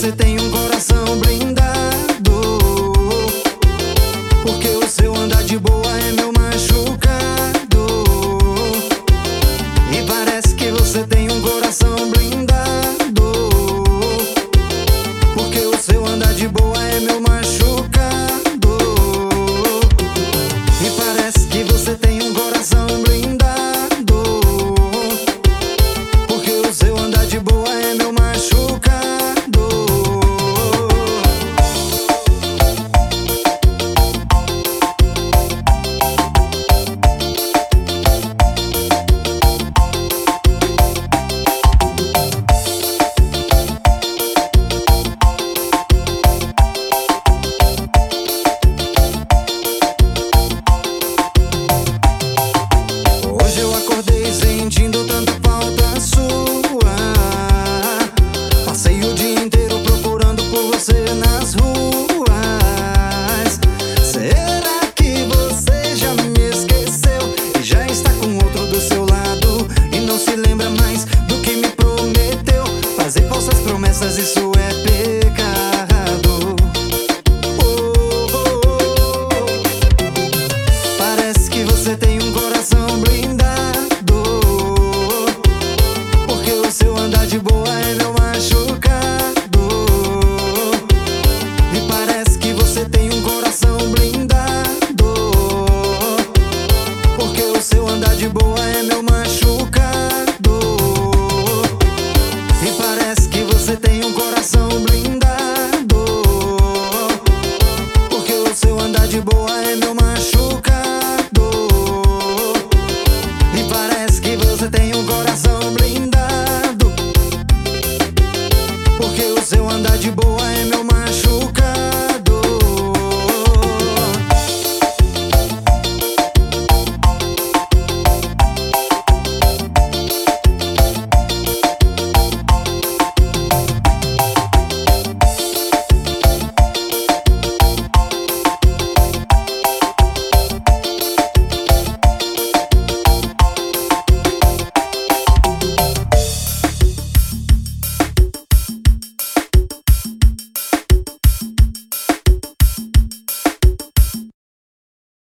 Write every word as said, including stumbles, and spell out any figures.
você tem um coração blindado, porque o seu andar de boa é meu machucado. E parece que você tem um coração blindado, porque o seu andar de boa é meu machucado. E parece que você tem um coração blindado, porque o seu andar de boa é meu machucado. Sentindo tanta falta sua, passei o dia inteiro procurando por você nas ruas. Será que você já me esqueceu e já está com outro do seu lado e não se lembra mais do que me prometeu? Fazer falsas promessas, isso é pecado. Oh, oh, oh. Parece que você tem um coração blindado, de boa é meu machucado. E parece que você tem um coração blindado, porque o seu andar de boa é meu machucado. E parece que você tem um coração blindado, porque o seu andar de boa é meu machucado. E parece que você tem um coração blindado, porque o seu andar de boa